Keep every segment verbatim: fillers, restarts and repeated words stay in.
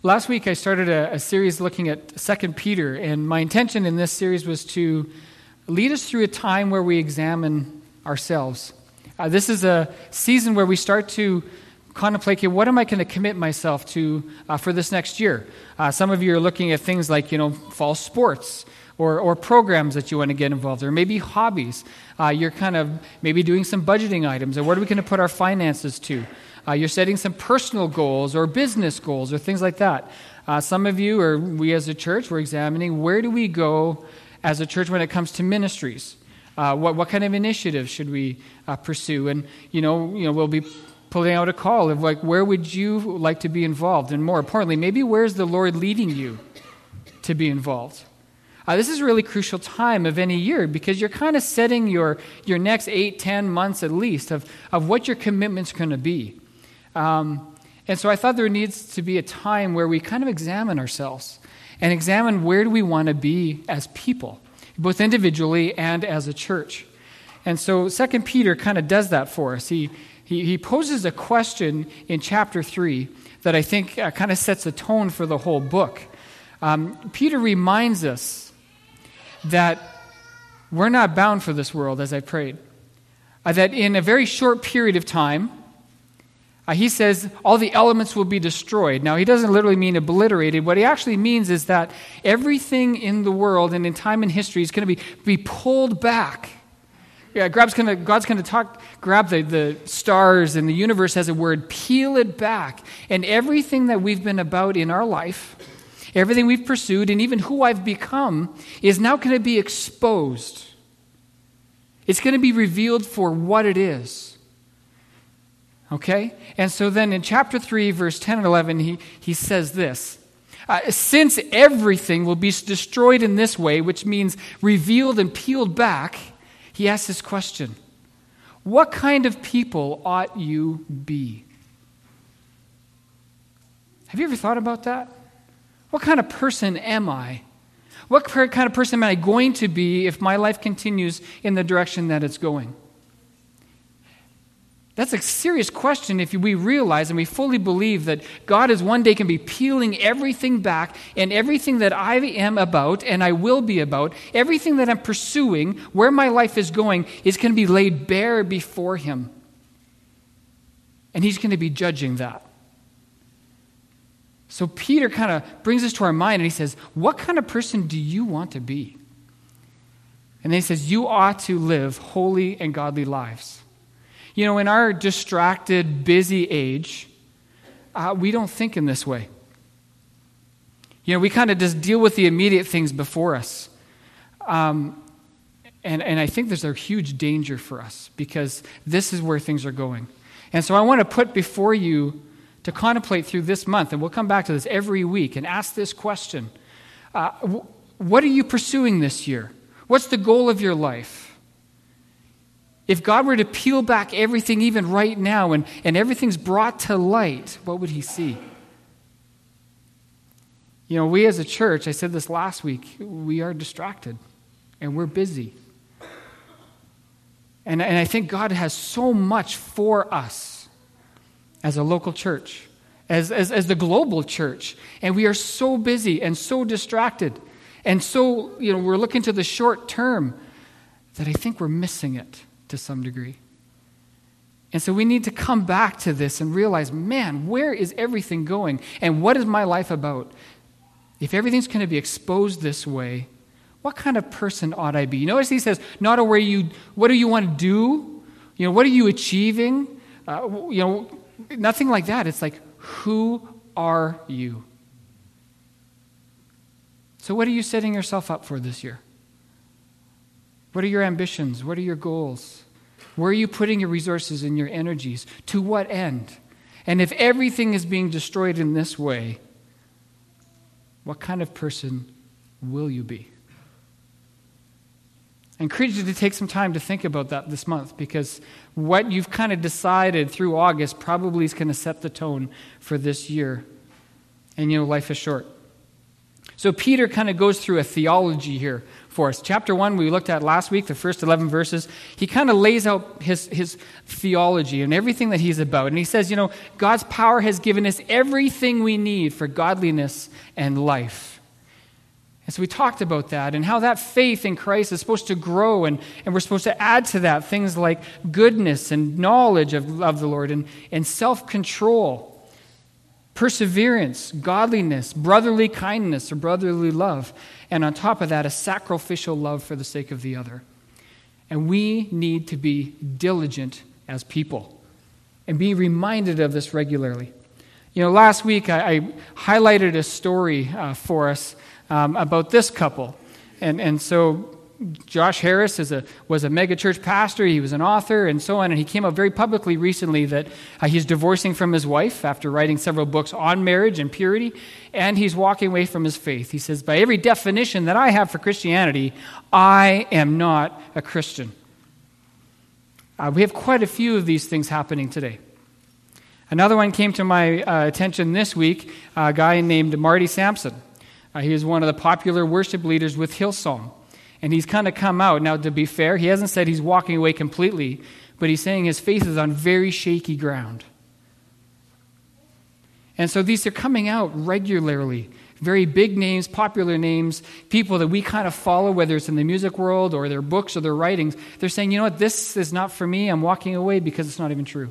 Last week I started a, a series looking at Second Peter, and my intention in this series was to lead us through a time where we examine ourselves. Uh, this is a season where we start to contemplate, okay, what am I going to commit myself to uh, for this next year? Uh, some of you are looking at things like, you know, fall sports, or or programs that you want to get involved in, or maybe hobbies. Uh, you're kind of maybe doing some budgeting items, or what are we going to put our finances to? Uh, you're setting some personal goals or business goals or things like that. Uh, some of you, or we as a church, we're examining where do we go as a church when it comes to ministries. Uh, what what kind of initiatives should we uh, pursue? And you know, you know, we'll be pulling out a call of like, where would you like to be involved? And more importantly, maybe where's the Lord leading you to be involved? Uh, this is a really crucial time of any year because you're kind of setting your, your next eight, ten months at least of, of what your commitment's going to be. Um, and so I thought there needs to be a time where we kind of examine ourselves and examine where do we want to be as people, both individually and as a church. And so Second Peter kind of does that for us. He, he, he poses a question in chapter three that I think uh, kind of sets the tone for the whole book. Um, Peter reminds us that we're not bound for this world, as I prayed. Uh, that in a very short period of time, uh, he says all the elements will be destroyed. Now, he doesn't literally mean obliterated. What he actually means is that everything in the world and in time and history is going to be, be pulled back. Yeah, God's going to God's going to talk, grab the, the stars and the universe as a word, peel it back. And everything that we've been about in our life, everything we've pursued, and even who I've become, is now going to be exposed. It's going to be revealed for what it is. Okay? And so then in chapter three, verse ten and eleven, he, he says this. Uh, Since everything will be destroyed in this way, which means revealed and peeled back, he asks this question. What kind of people ought you be? Have you ever thought about that? What kind of person am I? What kind of person am I going to be if my life continues in the direction that it's going? That's a serious question if we realize and we fully believe that God is one day can be peeling everything back, and everything that I am about and I will be about, everything that I'm pursuing, where my life is going, is going to be laid bare before him. And he's going to be judging that. So Peter kind of brings us to our mind and he says, what kind of person do you want to be? And then he says, you ought to live holy and godly lives. You know, in our distracted, busy age, uh, we don't think in this way. You know, we kind of just deal with the immediate things before us. Um, and, and I think there's a huge danger for us because this is where things are going. And so I want to put before you to contemplate through this month, and we'll come back to this every week, and ask this question. Uh, what are you pursuing this year? What's the goal of your life? If God were to peel back everything even right now and, and everything's brought to light, what would he see? You know, we as a church, I said this last week, we are distracted and we're busy. And, and I think God has so much for us as a local church, as, as, as the global church. And we are so busy and so distracted. And so, you know, we're looking to the short term that I think we're missing it to some degree. And so we need to come back to this and realize, man, where is everything going? And what is my life about? If everything's going to be exposed this way, what kind of person ought I be? You notice he says, not where you, what do you want to do? You know, what are you achieving? Uh, you know, nothing like that. It's like, who are you? So what are you setting yourself up for this year? What are your ambitions? What are your goals? Where are you putting your resources and your energies? To what end? And if everything is being destroyed in this way, what kind of person will you be? I encourage you to take some time to think about that this month, because what you've kind of decided through August probably is going to set the tone for this year. And you know, life is short. So So Peter kind of goes through a theology here for us. Chapter one, we looked at last week, the first eleven verses. He kind of lays out his, his theology and everything that he's about. And he says, you know, God's power has given us everything we need for godliness and life. And so we talked about that and how that faith in Christ is supposed to grow, and, and we're supposed to add to that things like goodness and knowledge of, of the Lord, and, and self-control, perseverance, godliness, brotherly kindness or brotherly love, and on top of that, a sacrificial love for the sake of the other. And we need to be diligent as people and be reminded of this regularly. You know, last week I, I highlighted a story uh, for us Um, about this couple. And and so Josh Harris is a was a megachurch pastor. He was an author and so on. And he came out very publicly recently that uh, he's divorcing from his wife after writing several books on marriage and purity. And he's walking away from his faith. He says, by every definition that I have for Christianity, I am not a Christian. Uh, we have quite a few of these things happening today. Another one came to my uh, attention this week, a guy named Marty Sampson. Uh, he is one of the popular worship leaders with Hillsong. And he's kind of come out. Now, to be fair, he hasn't said he's walking away completely, but he's saying his faith is on very shaky ground. And so these are coming out regularly. Very big names, popular names, people that we kind of follow, whether it's in the music world or their books or their writings. They're saying, you know what, this is not for me. I'm walking away because it's not even true.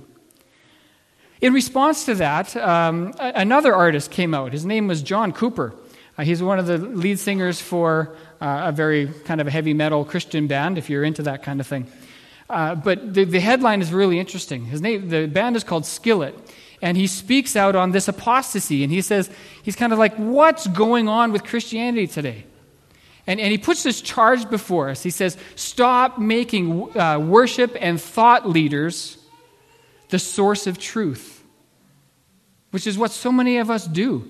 In response to that, um, another artist came out. His name was John Cooper. Uh, he's one of the lead singers for uh, a very kind of a heavy metal Christian band, if you're into that kind of thing. Uh, but the, the headline is really interesting. His name, the band is called Skillet, and he speaks out on this apostasy, and he says, he's kind of like, what's going on with Christianity today? And, and he puts this charge before us. He says, stop making uh, worship and thought leaders the source of truth, which is what so many of us do.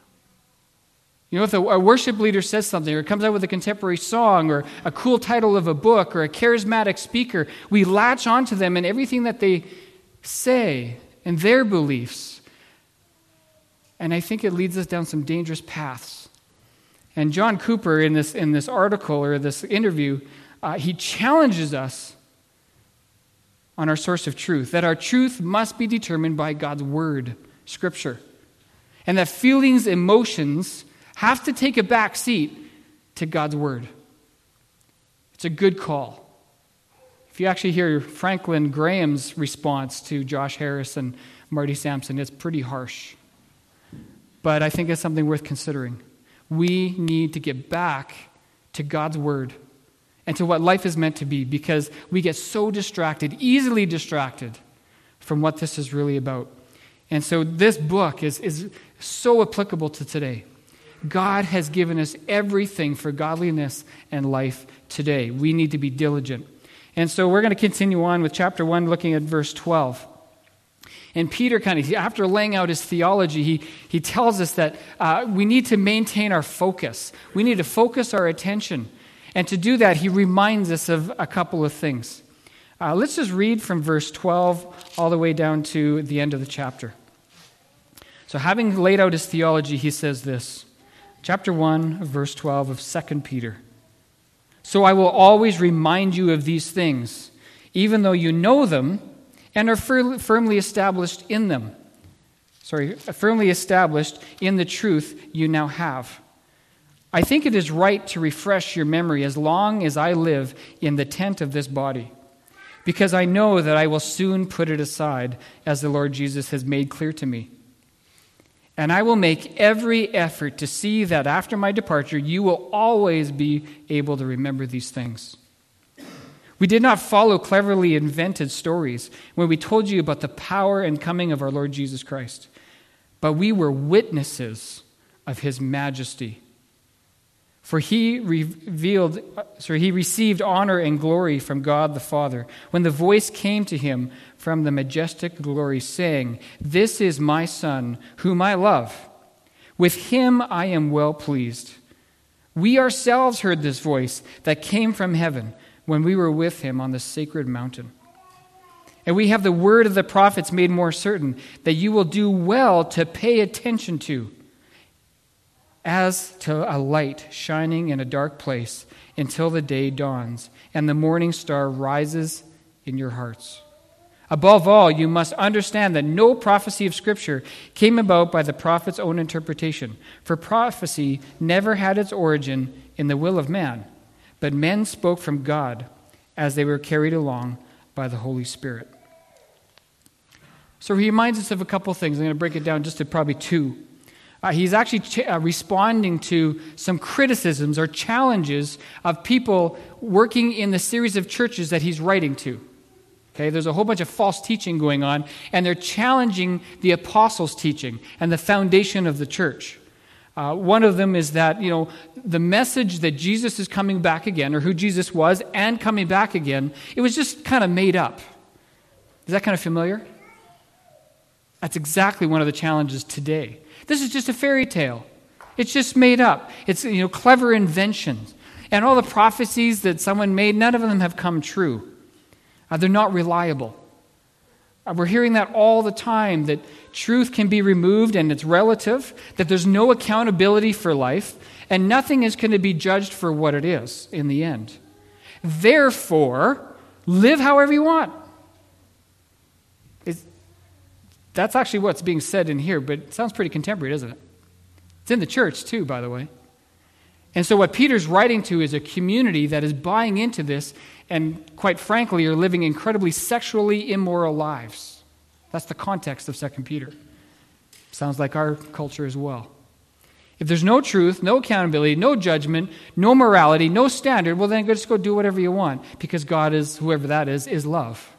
You know, if a, a worship leader says something or comes out with a contemporary song or a cool title of a book or a charismatic speaker, we latch onto them and everything that they say and their beliefs. And I think it leads us down some dangerous paths. And John Cooper, in this in this article or this interview, uh, he challenges us on our source of truth, that our truth must be determined by God's word, Scripture, and that feelings, emotions have to take a back seat to God's word. It's a good call. If you actually hear Franklin Graham's response to Josh Harris and Marty Sampson, it's pretty harsh. But I think it's something worth considering. We need to get back to God's word and to what life is meant to be, because we get so distracted, easily distracted from what this is really about. And so this book is, is so applicable to today. God has given us everything for godliness and life today. We need to be diligent. And so we're going to continue on with chapter one, looking at verse twelve. And Peter kind of, after laying out his theology, he, he tells us that uh, we need to maintain our focus. We need to focus our attention. And to do that, he reminds us of a couple of things. Uh, let's just read from verse twelve all the way down to the end of the chapter. So having laid out his theology, he says this. Chapter one, verse twelve of Second Peter. So I will always remind you of these things, even though you know them and are fir- firmly established in them. Sorry, firmly established in the truth you now have. I think it is right to refresh your memory as long as I live in the tent of this body, because I know that I will soon put it aside, as the Lord Jesus has made clear to me. And I will make every effort to see that after my departure, you will always be able to remember these things. We did not follow cleverly invented stories when we told you about the power and coming of our Lord Jesus Christ, but we were witnesses of his majesty. For he revealed, sorry, he received honor and glory from God the Father when the voice came to him from the majestic glory, saying, "This is my Son, whom I love. With him I am well pleased." We ourselves heard this voice that came from heaven when we were with him on the sacred mountain. And we have the word of the prophets made more certain, that you will do well to pay attention to as to a light shining in a dark place until the day dawns and the morning star rises in your hearts. Above all, you must understand that no prophecy of Scripture came about by the prophet's own interpretation, for prophecy never had its origin in the will of man, but men spoke from God as they were carried along by the Holy Spirit. So he reminds us of a couple things. I'm going to break it down just to probably two. Uh, he's actually ch- uh, responding to some criticisms or challenges of people working in the series of churches that he's writing to. Okay, there's a whole bunch of false teaching going on, and they're challenging the apostles' teaching and the foundation of the church. Uh, one of them is that, you know, the message that Jesus is coming back again, or who Jesus was and coming back again, it was just kind of made up. Is that kind of familiar? That's exactly one of the challenges today. This is just a fairy tale. It's just made up. It's, you know, clever inventions. And all the prophecies that someone made, none of them have come true. Uh, they're not reliable. Uh, we're hearing that all the time, that truth can be removed and it's relative, that there's no accountability for life, and nothing is going to be judged for what it is in the end. Therefore, live however you want. It's, that's actually what's being said in here, but it sounds pretty contemporary, doesn't it? It's in the church too, by the way. And so what Peter's writing to is a community that is buying into this and, quite frankly, are living incredibly sexually immoral lives. That's the context of Second Peter. Sounds like our culture as well. If there's no truth, no accountability, no judgment, no morality, no standard, well then just go do whatever you want, because God is, whoever that is, is love.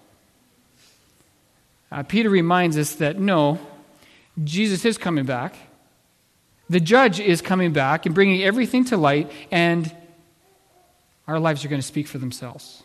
Uh, Peter reminds us that no, Jesus is coming back. The judge is coming back and bringing everything to light, and our lives are going to speak for themselves.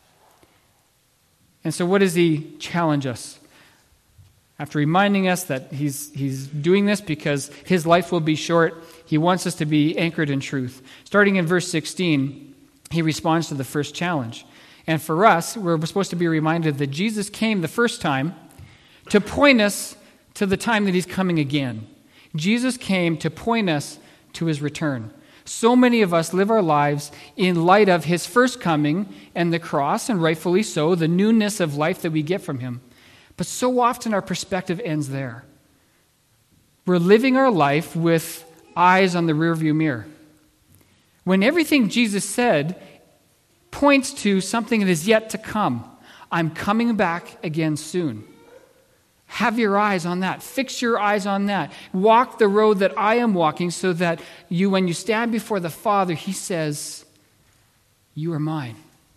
And so what does he challenge us? After reminding us that he's, he's doing this because his life will be short, he wants us to be anchored in truth. Starting in verse sixteen, he responds to the first challenge. And for us, we're supposed to be reminded that Jesus came the first time to point us to the time that he's coming again. Jesus came to point us to his return. So many of us live our lives in light of his first coming and the cross, and rightfully so, the newness of life that we get from him. But so often our perspective ends there. We're living our life with eyes on the rearview mirror, when everything Jesus said points to something that is yet to come. I'm coming back again soon. Have your eyes on that. Fix your eyes on that. Walk the road that I am walking, so that you, when you stand before the Father, he says, you are mine.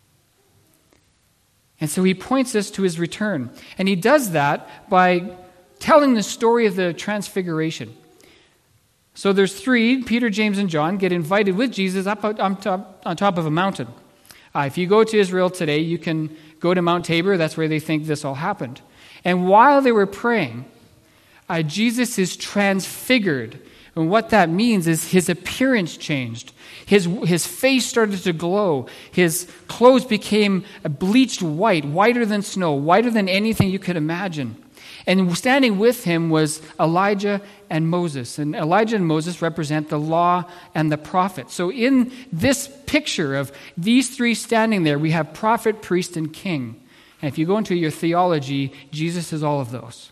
And so he points us to his return. And he does that by telling the story of the transfiguration. So there's three, Peter, James, and John, get invited with Jesus up on top, on top of a mountain. Uh, if you go to Israel today, you can go to Mount Tabor. That's where they think this all happened. And while they were praying, uh, Jesus is transfigured. And what that means is his appearance changed. His, his face started to glow. His clothes became bleached white, whiter than snow, whiter than anything you could imagine. And standing with him was Elijah and Moses. And Elijah and Moses represent the law and the prophet. So in this picture of these three standing there, we have prophet, priest, and king. And if you go into your theology, Jesus is all of those.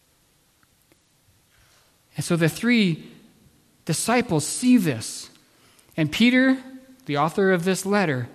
And so the three disciples see this. And Peter, the author of this letter,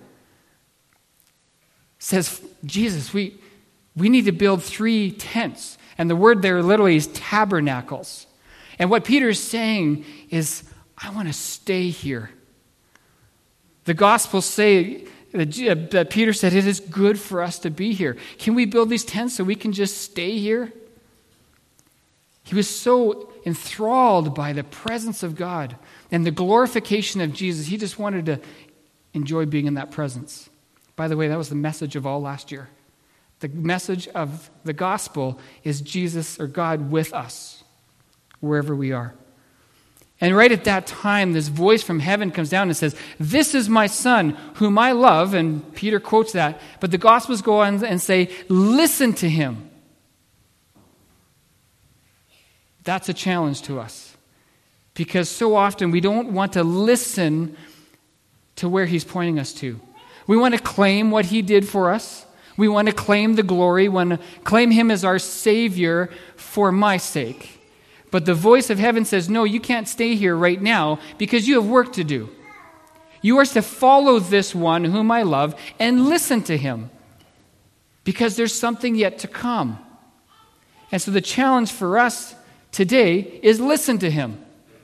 says, Jesus, we, we need to build three tents. And the word there literally is tabernacles. And what Peter is saying is, I want to stay here. The Gospels say that Peter said, it is good for us to be here. Can we build these tents so we can just stay here? He was so enthralled by the presence of God and the glorification of Jesus. He just wanted to enjoy being in that presence. By the way, that was the message of all last year. The message of the gospel is Jesus or God with us, wherever we are. And right at that time, this voice from heaven comes down and says, this is my son, whom I love. And Peter quotes that. But the Gospels go on and say, listen to him. That's a challenge to us. because so often we don't want to listen to where he's pointing us to. We want to claim what he did for us. We want to claim the glory, we want to claim him as our Savior for my sake. But the voice of heaven says, no, you can't stay here right now because you have work to do. You are to follow this one whom I love and listen to him because there's something yet to come. And so the challenge for us today is listen to him.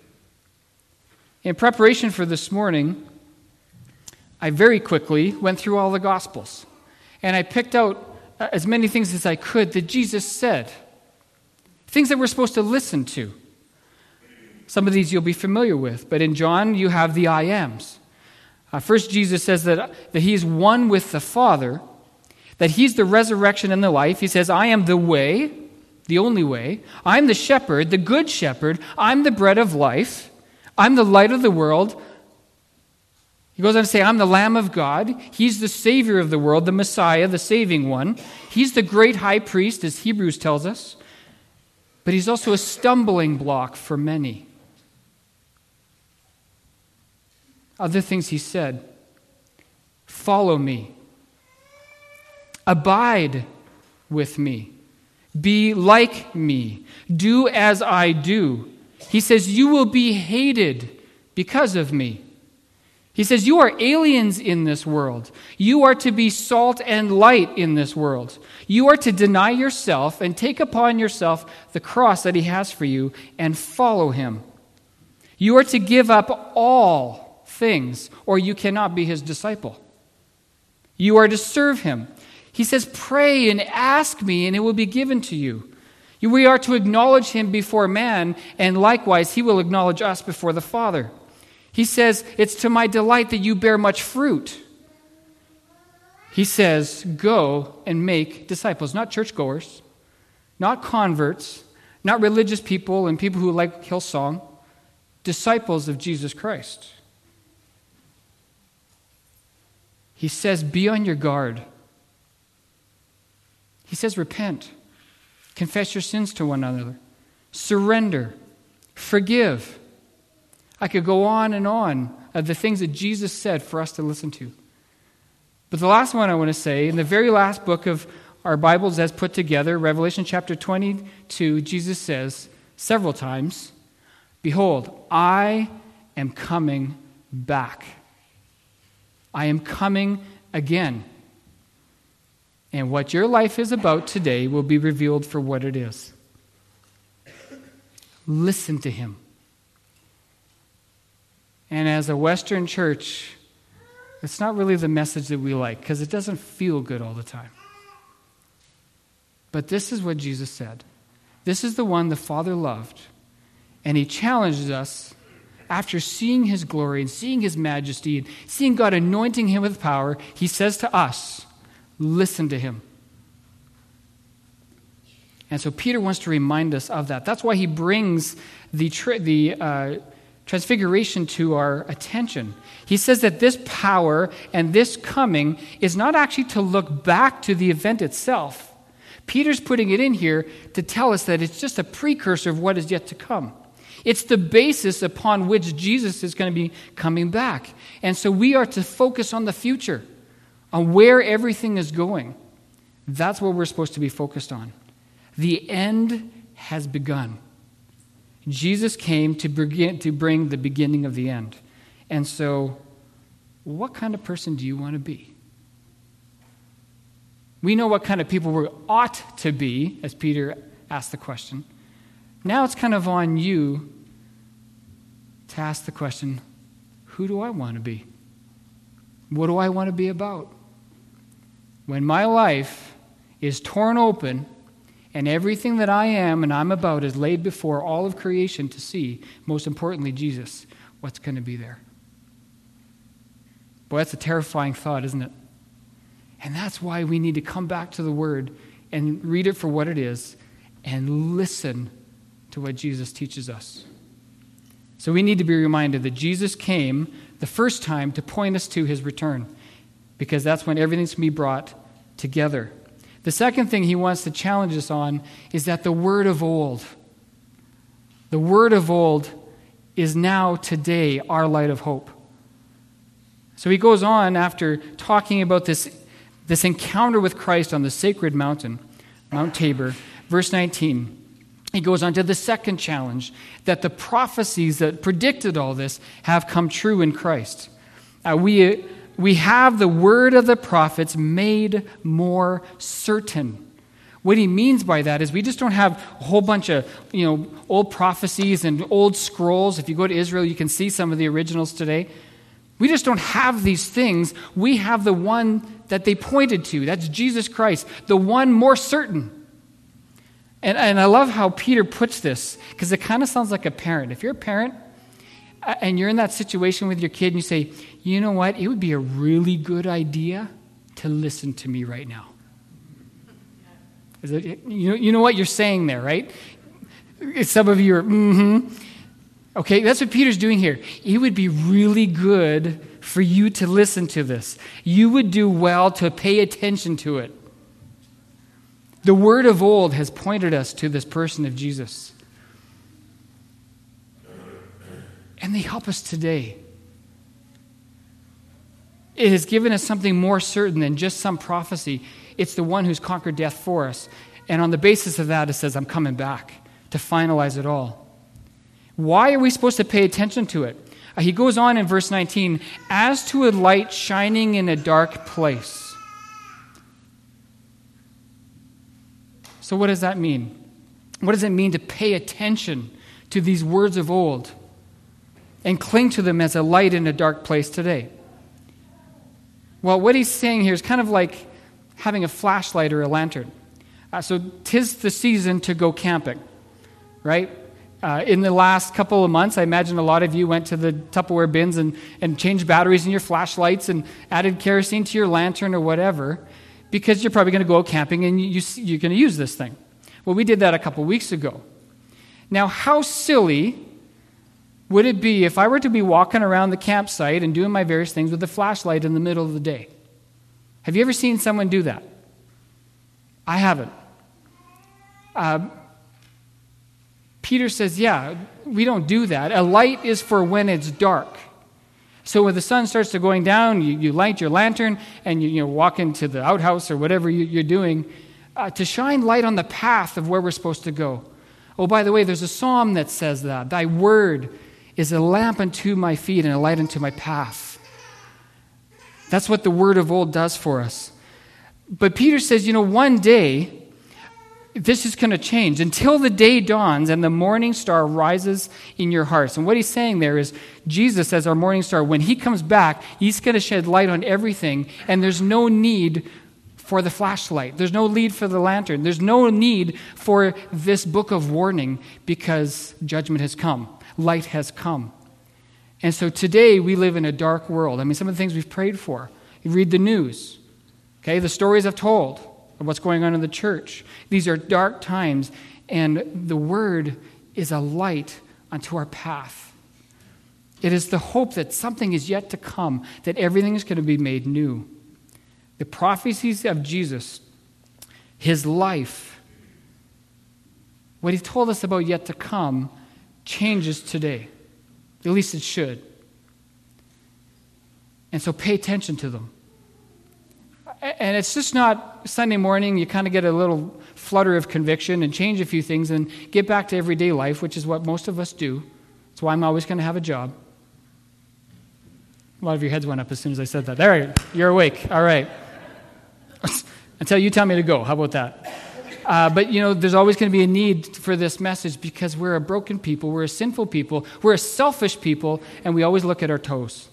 In preparation for this morning, I very quickly went through all the Gospels. And I picked out as many things as I could that Jesus said. Things that we're supposed to listen to. Some of these you'll be familiar with. But in John, you have the I ams. Uh, first, Jesus says that, that he's one with the Father, that he's the resurrection and the life. He says, I am the way, the only way. I'm the shepherd, the good shepherd. I'm the bread of life. I'm the light of the world. He goes on to say, I'm the Lamb of God. He's the Savior of the world, the Messiah, the saving one. He's the great high priest, as Hebrews tells us. But he's also a stumbling block for many. Other things he said, follow me. Abide with me. Be like me. Do as I do. He says, you will be hated because of me. He says, you are aliens in this world. You are to be salt and light in this world. You are to deny yourself and take upon yourself the cross that he has for you and follow him. You are to give up all things, or you cannot be his disciple. You are to serve him. He says, pray and ask me, and it will be given to you. We are to acknowledge him before man, and likewise, he will acknowledge us before the Father. He says, it's to my delight that you bear much fruit. He says, go and make disciples, not churchgoers, not converts, not religious people and people who like Hillsong, disciples of Jesus Christ. He says, be on your guard. He says, repent, confess your sins to one another, surrender, forgive. I could go on and on of the things that Jesus said for us to listen to. But the last one I want to say, in the very last book of our Bibles as put together, Revelation chapter twenty-two, Jesus says several times, behold, I am coming back. I am coming again. And what your life is about today will be revealed for what it is. Listen to him. And as a Western church, it's not really the message that we like because it doesn't feel good all the time. But this is what Jesus said. This is the one the Father loved. And he challenges us after seeing his glory and seeing his majesty and seeing God anointing him with power. He says to us, listen to him. And so Peter wants to remind us of that. That's why he brings the tri- the uh, transfiguration to our attention. He says that this power and this coming is not actually to look back to the event itself. Peter's putting it in here to tell us that it's just a precursor of what is yet to come. It's the basis upon which Jesus is going to be coming back. And so we are to focus on the future, on where everything is going. That's what we're supposed to be focused on. The end has begun. Jesus came to begin, to bring the beginning of the end. And so, what kind of person do you want to be? We know what kind of people we ought to be, as Peter asked the question. Now it's kind of on you to ask the question, who do I want to be? What do I want to be about? When my life is torn open and everything that I am and I'm about is laid before all of creation to see, most importantly, Jesus, what's going to be there? Boy, that's a terrifying thought, isn't it? And that's why we need to come back to the Word and read it for what it is and listen to what Jesus teaches us. So we need to be reminded that Jesus came the first time to point us to his return, because that's when everything's going to be brought together. The second thing he wants to challenge us on is that the word of old, the word of old is now today our light of hope. So he goes on after talking about this, this encounter with Christ on the sacred mountain, Mount Tabor, verse nineteen. He goes on to the second challenge, that the prophecies that predicted all this have come true in Christ. Uh, we, we have the word of the prophets made more certain. What he means by that is we just don't have a whole bunch of, you know, old prophecies and old scrolls. If you go to Israel, you can see some of the originals today. We just don't have these things. We have the one that they pointed to. That's Jesus Christ, the one more certain. And, and I love how Peter puts this, because it kind of sounds like a parent. If you're a parent and you're in that situation with your kid and you say, you know what, it would be a really good idea to listen to me right now. Is it, you, know, you know what you're saying there, right? Some of you are, mm-hmm. Okay, that's what Peter's doing here. It would be really good for you to listen to this. You would do well to pay attention to it. The word of old has pointed us to this person of Jesus. And they help us today. It has given us something more certain than just some prophecy. It's the one who's conquered death for us. And on the basis of that, it says, I'm coming back to finalize it all. Why are we supposed to pay attention to it? Uh, he goes on in verse nineteen, as to a light shining in a dark place. So what does that mean? What does it mean to pay attention to these words of old and cling to them as a light in a dark place today? Well, what he's saying here is kind of like having a flashlight or a lantern. Uh, so 'tis the season to go camping, right? Uh, in the last couple of months, I imagine a lot of you went to the Tupperware bins and, and changed batteries in your flashlights and added kerosene to your lantern or whatever, because you're probably going to go out camping and you, you, you're going to use this thing. Well, we did that a couple weeks ago. Now, how silly would it be if I were to be walking around the campsite and doing my various things with a flashlight in the middle of the day? Have you ever seen someone do that? I haven't. Uh, Peter says, yeah, we don't do that. A light is for when it's dark. So when the sun starts to going down, you, you light your lantern and you, you know, walk into the outhouse or whatever you, you're doing uh, to shine light on the path of where we're supposed to go. Oh, by the way, there's a psalm that says that. Thy word is a lamp unto my feet and a light unto my path. That's what the word of old does for us. But Peter says, you know, one day, this is going to change until the day dawns and the morning star rises in your hearts. And what he's saying there is Jesus as our morning star, when he comes back, he's going to shed light on everything, and there's no need for the flashlight. There's no need for the lantern. There's no need for this book of warning because judgment has come. Light has come. And so today we live in a dark world. I mean, some of the things we've prayed for. You read the news. Okay, the stories I've told of what's going on in the church. These are dark times, and the word is a light unto our path. It is the hope that something is yet to come, that everything is going to be made new. The prophecies of Jesus, his life, what he told us about yet to come, changes today. At least it should. And so pay attention to them. And it's just not Sunday morning, you kind of get a little flutter of conviction and change a few things and get back to everyday life, which is what most of us do. That's why I'm always going to have a job. A lot of your heads went up as soon as I said that. There, you're awake. All right. Until you tell me to go. How about that? Uh, but, you know, there's always going to be a need for this message because we're a broken people, we're a sinful people, we're a selfish people, and we always look at our toes.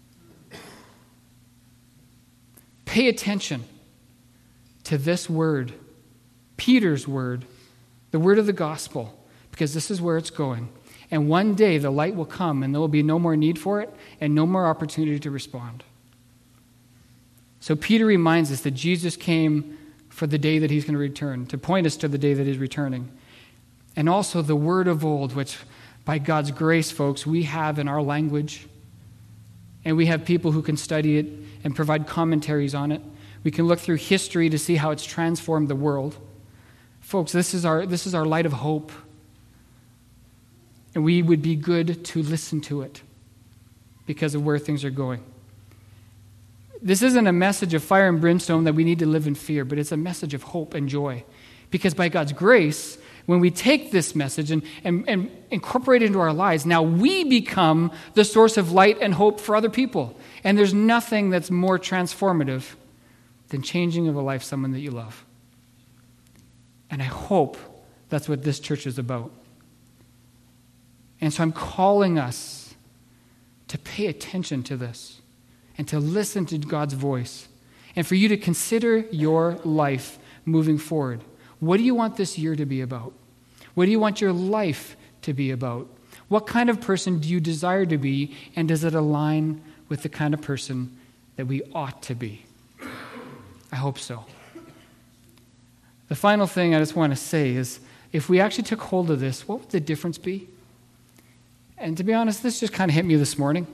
Pay attention to this word, Peter's word, the word of the gospel, because this is where it's going. And one day the light will come and there will be no more need for it and no more opportunity to respond. So Peter reminds us that Jesus came for the day that he's going to return, to point us to the day that he's returning. And also the word of old, which by God's grace, folks, we have in our language. And we have people who can study it and provide commentaries on it. We can look through history to see how it's transformed the world. Folks, this is our, this is our light of hope. And we would be good to listen to it because of where things are going. This isn't a message of fire and brimstone that we need to live in fear, but it's a message of hope and joy. Because by God's grace, when we take this message and, and, and incorporate it into our lives, now we become the source of light and hope for other people. And there's nothing that's more transformative than changing of a life someone that you love. And I hope that's what this church is about. And so I'm calling us to pay attention to this and to listen to God's voice, and for you to consider your life moving forward. What do you want this year to be about? What do you want your life to be about? What kind of person do you desire to be, and does it align with the kind of person that we ought to be? I hope so. The final thing I just want to say is, if we actually took hold of this, what would the difference be? And to be honest, this just kind of hit me this morning.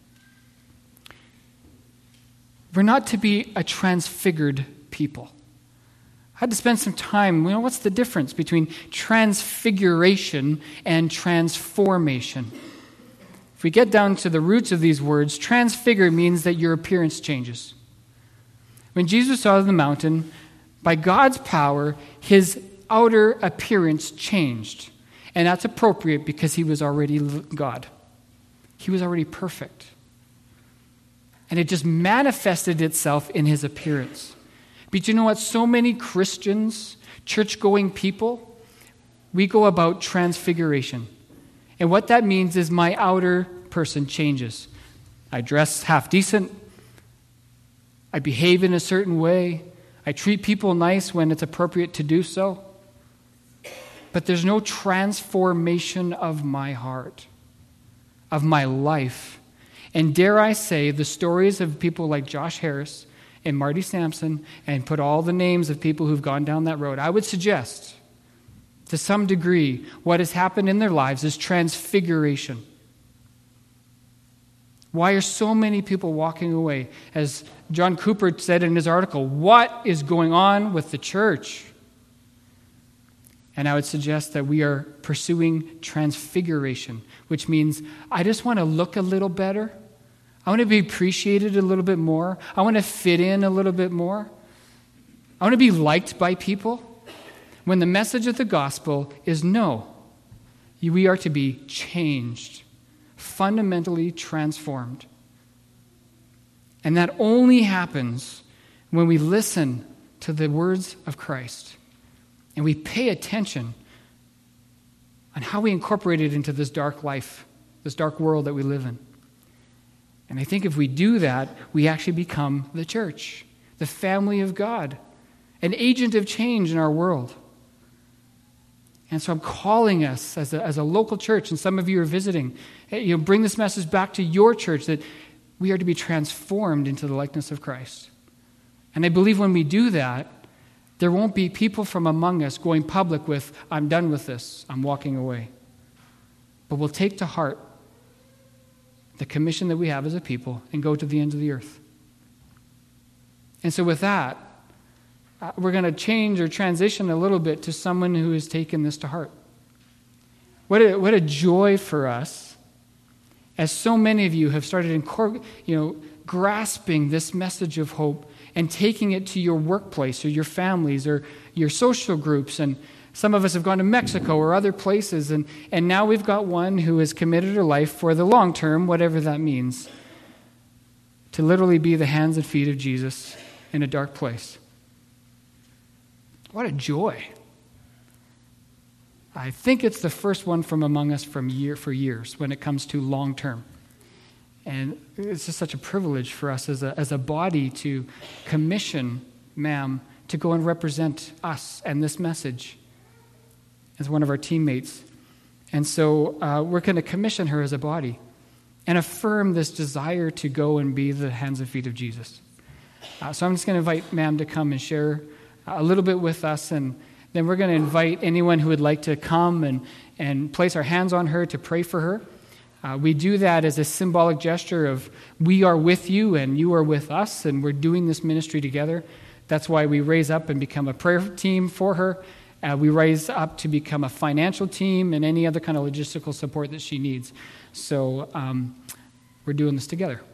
We're not to be a transfigured people. I had to spend some time, you know, what's the difference between transfiguration and transformation? If we get down to the roots of these words, transfigure means that your appearance changes. When Jesus was on the mountain, by God's power, his outer appearance changed. And that's appropriate because he was already God. He was already perfect. And it just manifested itself in his appearance. But you know what? So many Christians, church-going people, we go about transfiguration. And what that means is my outer person changes. I dress half decent. I behave in a certain way. I treat people nice when it's appropriate to do so. But there's no transformation of my heart, of my life. And dare I say, the stories of people like Josh Harris and Marty Sampson, and put all the names of people who've gone down that road, I would suggest, to some degree, what has happened in their lives is transfiguration. Why are so many people walking away? As John Cooper said in his article, what is going on with the church? And I would suggest that we are pursuing transfiguration, which means I just want to look a little better. I want to be appreciated a little bit more. I want to fit in a little bit more. I want to be liked by people. When the message of the gospel is no, we are to be changed, fundamentally transformed. And that only happens when we listen to the words of Christ and we pay attention on how we incorporate it into this dark life, this dark world that we live in. And I think if we do that, we actually become the church, the family of God, an agent of change in our world. And so I'm calling us as a, as a local church, and some of you are visiting, you know, bring this message back to your church that we are to be transformed into the likeness of Christ. And I believe when we do that, there won't be people from among us going public with, I'm done with this, I'm walking away. But we'll take to heart the commission that we have as a people and go to the ends of the earth. And so with that, uh, we're going to change or transition a little bit to someone who has taken this to heart. What a, what a joy for us, as so many of you have started incor- you know, grasping this message of hope and taking it to your workplace or your families or your social groups. And some of us have gone to Mexico or other places, and, and now we've got one who has committed her life for the long term, whatever that means, to literally be the hands and feet of Jesus in a dark place. What a joy. I think it's the first one from among us from year for years when it comes to long term. And it's just such a privilege for us as a, as a body to commission ma'am to go and represent us and this message as one of our teammates. And so uh, we're going to commission her as a body and affirm this desire to go and be the hands and feet of Jesus. Uh, so I'm just going to invite ma'am to come and share a little bit with us, and then we're going to invite anyone who would like to come and, and place our hands on her to pray for her. Uh, we do that as a symbolic gesture of we are with you and you are with us, and we're doing this ministry together. That's why we raise up and become a prayer team for her, Uh, we raise up to become a financial team and any other kind of logistical support that she needs. So um, we're doing this together.